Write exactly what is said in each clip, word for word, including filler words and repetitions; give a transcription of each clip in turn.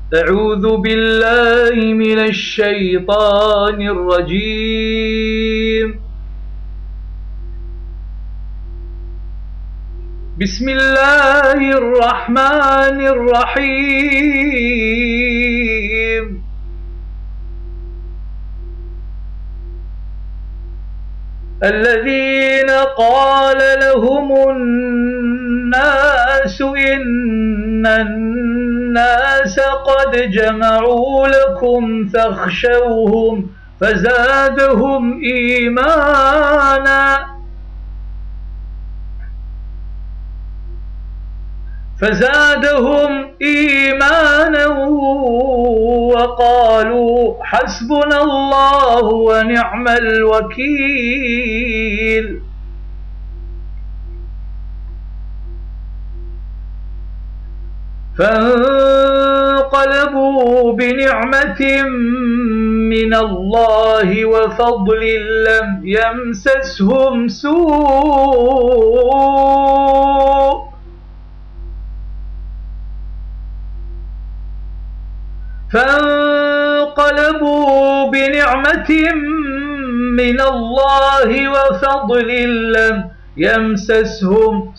أعوذ بالله من الشيطان الرجيم. بسم الله الرحمن الرحيم. الذين قال لهم الناس إن الناس قد جمعوا لكم فاخشوهم فزادهم إيمانا فزادهم إيمانا وقالوا حسبنا الله ونعم الوكيل. فانقلبوا بنعمة من الله وفضل لم يمسسهم سوء فانقلبوا بنعمة من الله وفضل لم يمسسهم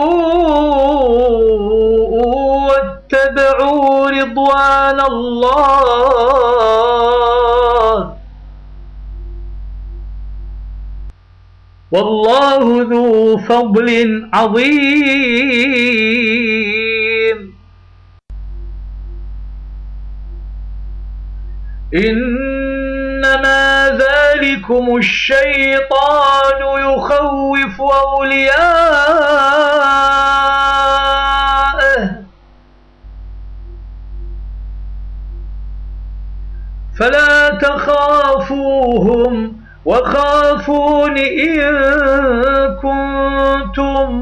سوء واتبعوا رضوان الله والله ذو فضل عظيم. إنما ذلكم الشيطان يخوف أولياءه فلا تخافوهم وخافون إن كنتم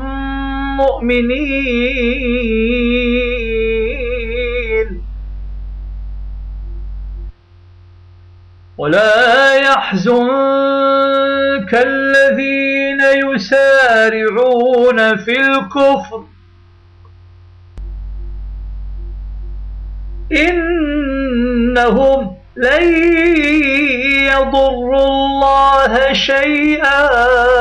مؤمنين. ولا يحزنك الذين يسارعون في الكفر إنهم لن يضروا الله شيئا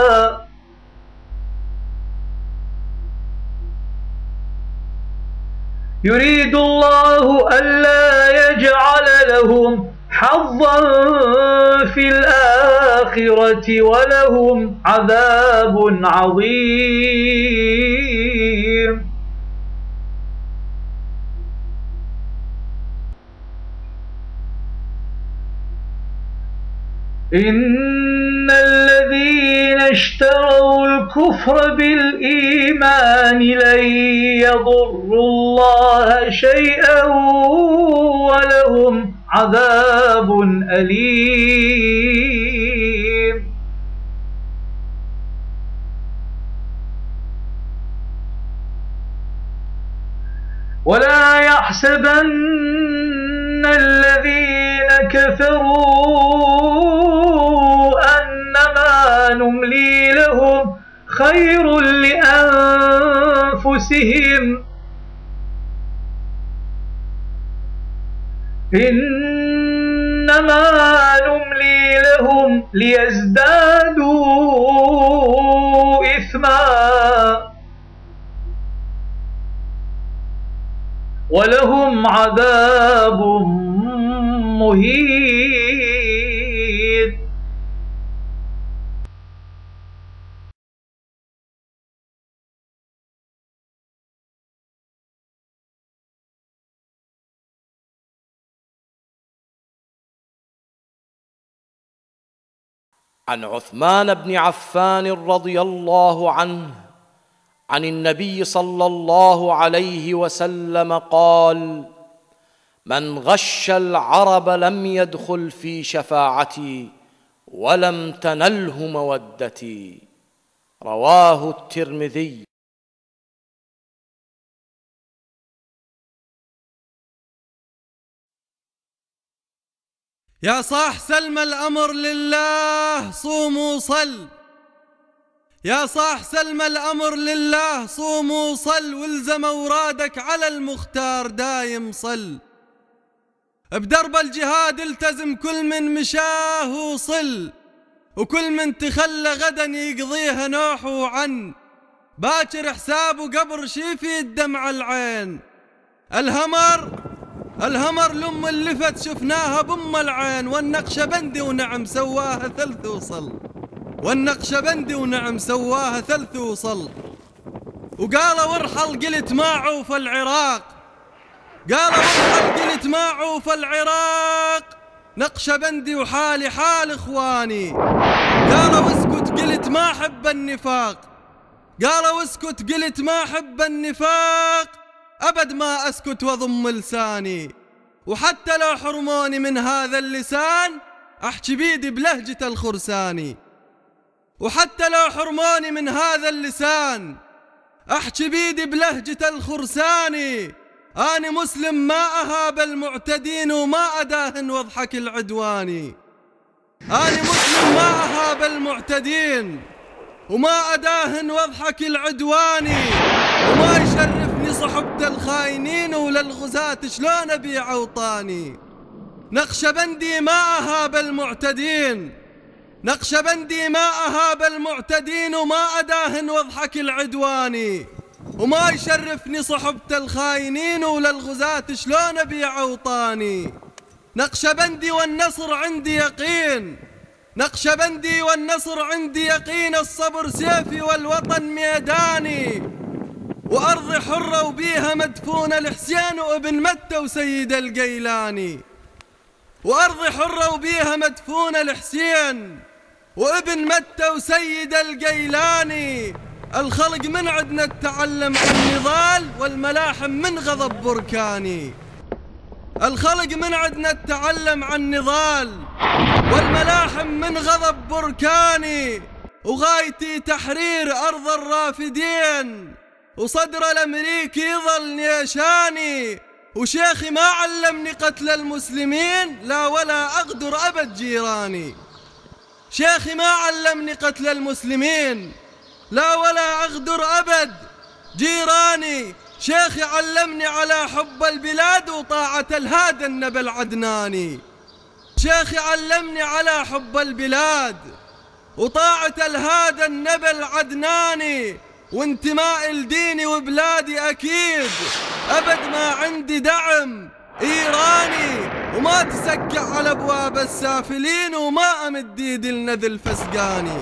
يريد الله ألا يجعل لهم حظا في الآخرة ولهم عذاب عظيم. إن الذين اشتروا الكفر بالإيمان لن يضروا الله شيئا ولهم عذاب أليم. ولا يحسبن الذين كفروا أنما نملي لهم خير لأنفسهم إنما نملي لهم ليزدادوا إثما ولهم عذاب مهين. عن عثمان بن عفان رضي الله عنه عن النبي صلى الله عليه وسلم قال: من غش العرب لم يدخل في شفاعتي ولم تنله مودتي. رواه الترمذي. يا صاح سلم الأمر لله صوم وصل، يا صاح سلم الأمر لله صوم وصل، والزم أورادك على المختار دايم صل. بدرب الجهاد التزم، كل من مشاه وصل، وكل من تخلى غدا يقضيها نوح وعن، باكر حساب وقبر شي في الدمع العين. الهمر الهمر لم اللفت شفناها بم العين، والنقشبندي ونعم سواها ثلث وصل، والنقشبندي ونعم سواها ثلث وصل. وقال وارحل قلت ما عوف العراق، قال وارحل قلت ما عوف العراق، نقشبندي وحالي حال اخواني. قال واسكت قلت ما حب النفاق، قال واسكت قلت ما حب النفاق، أبد ما أسكت وضم لساني. وحتى لو حرموني من هذا اللسان أحكي بيدي بلهجة الخرساني، وحتى لو حرموني من هذا اللسان أحكي بيدي بلهجة الخرساني. أنا مسلم ما أهاب المعتدين وما أداهن واضحك العدواني، أنا مسلم ما أهاب المعتدين وما أداهن واضحك العدواني، وما يشرفني صحبة الخاينين وللغزاة شلون أبيع أوطاني. نقشبندي ما أهاب المعتدين، نقشبندي ما أهاب المعتدين وما أداهن واضحك العدواني، وما يشرفني صحبة الخاينين وللغزاة شلون أبيع أوطاني. نقشبندي والنصر عندي يقين، نقشبندي والنصر عندي يقين، الصبر سيفي والوطن ميداني، وأرضي حرة وبيها مدفونة الحسين وابن متى وسيد القيلاني، وأرضي حرة وبيها مدفونة الحسين وابن متى وسيد القيلاني. الخلق من عدنا التعلم عن نضال، والملاحم من غضب بركاني. الخلق من عدنا التعلم عن نضال، والملاحم من غضب بركاني. وغايتي تحرير أرض الرافدين، وصدر الأمريكي يظل نيشاني. وشيخي ما علمني قتل المسلمين، لا ولا أقدر أبد جيراني. شيخي ما علمني قتل المسلمين، لا ولا أقدر أبد جيراني. شيخي علمني على حب البلاد وطاعة الهادي النبي العدناني. شيخي علمني على حب البلاد وطاعة الهادي النبي العدناني، وانتماء لديني وبلادي أكيد، أبد ما عندي دعم إيراني. وما تسكع على أبواب السافلين، وما أمد ايدي لنذل فسقاني،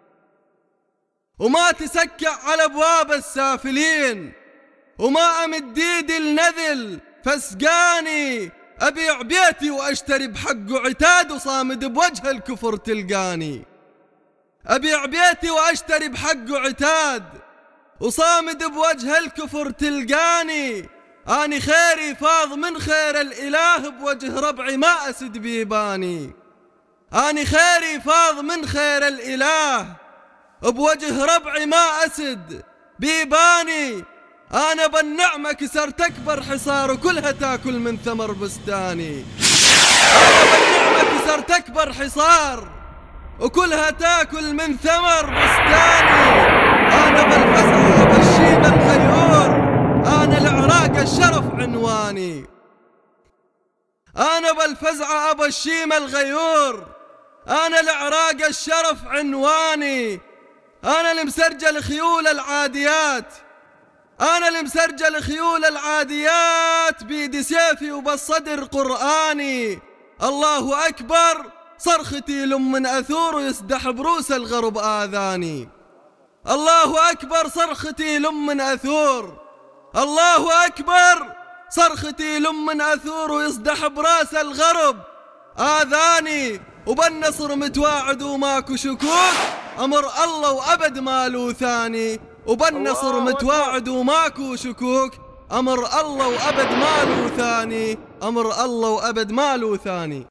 وما تسكع على أبواب السافلين، وما أمد ايدي لنذل فسقاني. أبيع بيتي وأشتري بحقه عتاد، وصامد بوجه الكفر تلقاني. أبيع بيتي وأشتري بحقه عتاد، وصامد بوجه الكفر تلقاني. أني خيري فاض من خير الإله، بوجه ربعي ما أسد بيباني. أني خيري فاض من خير الإله، بوجه ربعي ما أسد بيباني. أنا بالنعمة كسرت أكبر حصار، وكلها تاكل من ثمر بستاني. أنا بالنعمة كسرت أكبر حصار، وكلها تاكل من ثمر بستاني. أنا بالفزع أبو الشيم الغيور، أنا العراق الشرف عنواني. أنا بالفزع أبو الشيم الغيور، أنا العراق الشرف عنواني. أنا المسرجل خيول العاديات، أنا المسرجل خيول العاديات، بيدي سيفي وبالصدر قرآني. الله أكبر صرختي لمن أثور، ويسدح بروس الغرب آذاني. الله أكبر صرختي لمن أثور، الله أكبر صرختي لمن أثور، ويصدح براس الغرب آذاني. وبالنصر متواعد وماكو شكوك، أمر الله وأبد ما له ثاني. وبالنصر متواعد وماكو شكوك، أمر الله وأبد ما له ثاني. أمر الله وأبد ما له ثاني.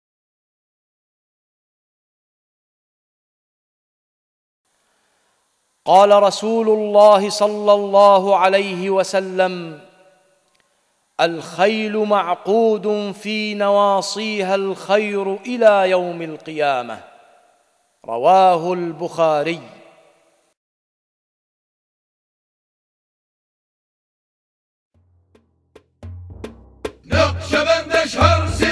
قال رسول الله صلى الله عليه وسلم: الخيل معقود في نواصيها الخير إلى يوم القيامة. رواه البخاري. نقشبند اشهر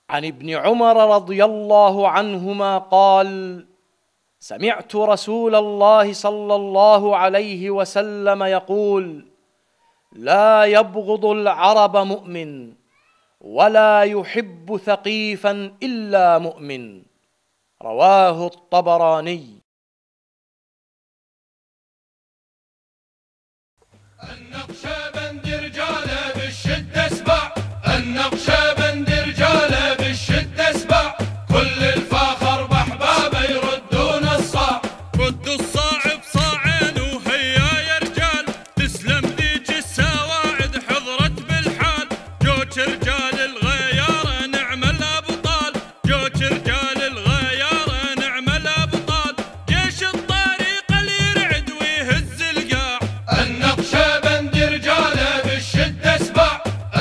عن ابن عمر رضي الله عنهما قال: سمعت رسول الله صلى الله عليه وسلم يقول: لا يبغض العرب مؤمن ولا يحب ثقيفا إلا مؤمن. رواه الطبراني. النقشبند رجاله بالشدة سبع، النقشبند رجاله بالشدة سبع، كل الفاخر بأحبابه يردون الصاع، رد الصاع بصاعين وهيا يا رجال، تسلم ذيك السواعد حضرت بالحال، جوج رجال الغيارة نعم الأبطال، جوج رجال الغيارة نعم الأبطال، جيش الطريق اللي يرعد ويهز القاع. النقشبند رجاله بالشدة سبع،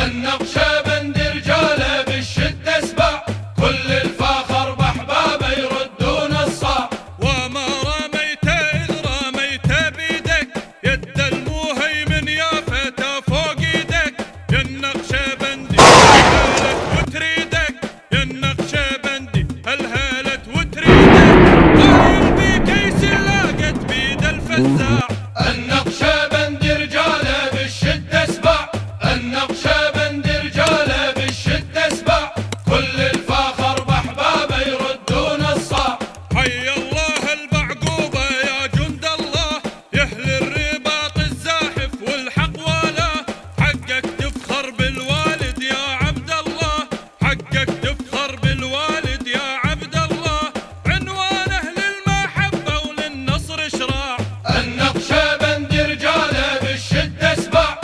النقشبند رجاله بالشدة سبع، كل الفاخر بأحبابه يردون الصاع، وما رميت إذ رميت بيدك، يد المهيمن يا فتى فوق يدك، يا النقشبندي هلهلت وتريدك، يا النقشبندي هلهلت وتريدك، قايل بكيس لاقت بيد الفزاع. النقشبند رجاله بالشدة سبع، النقشبند رجاله بالشدة سبع، كل الفاخر بأحبابه يردون الصاع، حي الله البعقوبة يا جند الله، يهل الرباط الزاحف والحق ولا، حقك تفخر بالوالد يا عبد الله، حقك تفخر بالوالد يا عبد الله، عنوانه للمحبة وللنصر شراع. النقشبند رجاله بالشدة سبع،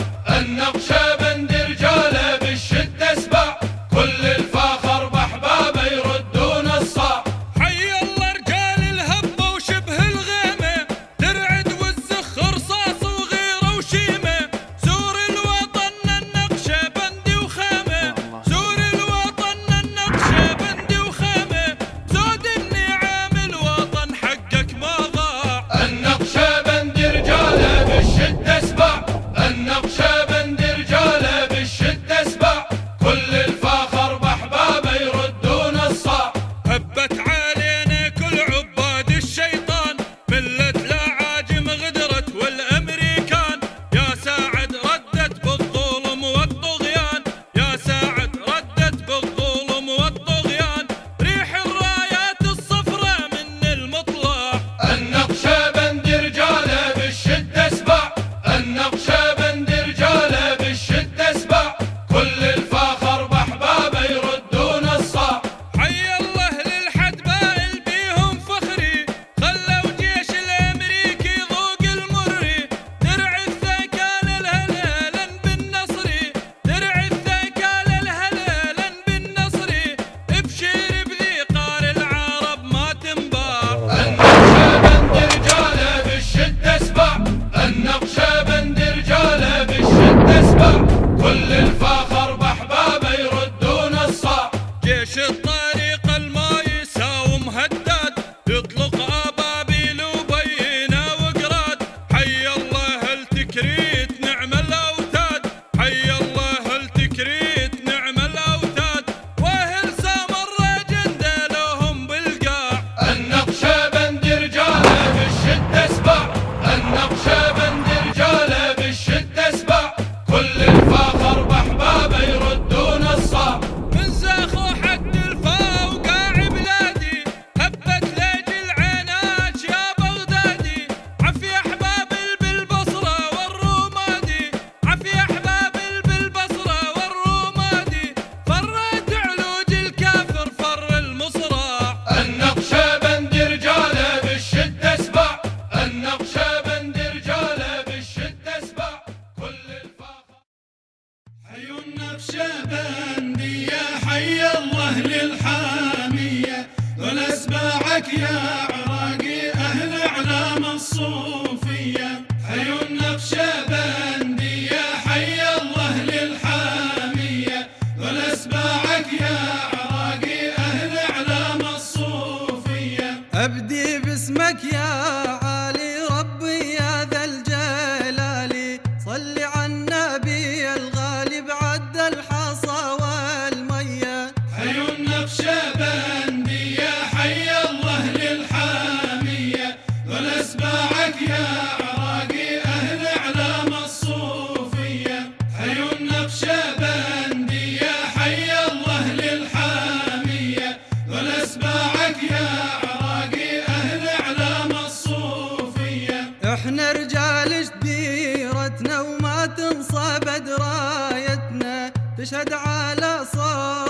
النقشبند رجاله بالشدة سبع، كل الفاخر بأحبابه يردون الصاع، حي الله رجال الهبة وشبه الغيمة، ترعد والزخ رصاص وغيره وشيمة، سور الوطن النقشبندي وخيمة، سور الوطن النقشبندي وخيمة، زود النعام الوطن حقك ما ضاع. النقشبند رجاله بالشدة سبع، النقشبند رجاله بالشدة سبع، كل الفاخر بأحبابه يردون الصاع، هبت علينا كل عباد الشيطان، ملة الأعاجم غدرت والأمريكان، يا ساعد ردت بالظلم والطغيان، يا ساعد ردت بالظلم والطغيان، ريح الرايات الصفراء من المطلع. النقشبند رجاله بالشدة سبع، النقشبند رجاله بالشدة سبع، كل الفاخر بأحبابه يردون الصاع، حي الله للحدباء بيهم فخري، خلوا جيش الامريكي ذوق المري، درع الثقال الهلالا بالنصري، درع الثقال الهلالا بالنصري، ابشر بذي قار العرب ما تنباع. النقشبند رجاله بالشدة سبع، النقشبند رجاله بالشدة سبع، كل الفاخر بأحبابه يردون الصاع، جيش الطريق الما يساوم هداد، يطلق ابابيل وبينا وقراد، حي الله التكريت نعم الاوتاد، حي الله التكريت نعم الاوتاد، واهل سامر جنده لهم بالقاع. النقشبند رجاله بالشدة سبع، النقشبند رجاله بالشدة سبع، كل الفاخر بأحبابه يردون الصاع، من زاخو حد الفا وقاع بلادي، هبت لاجل عيناك يا بغدادي، عفي احباب بالبصره والرومادي، عفي احباب بالبصره والرومادي، فرت علوج الكافر فر المصراع. النقشبند رجاله بالشدة سبع، النقشبند رجاله بالشدة سبع، كل الفاخر. حي النقشبندي يا حي الله للحامية، والأسباعك يا عراقي أهل أعلام الصوفية، حي النقشبندي يا حي الله للحامية، والأسباعك يا عراقي أهل أعلام الصوفية. أبدي باسمك يا عالي ربي يا ذا الجلال، صل على النبي الغالب عد الحصى والمية، حي النقشبندي نشد على صوت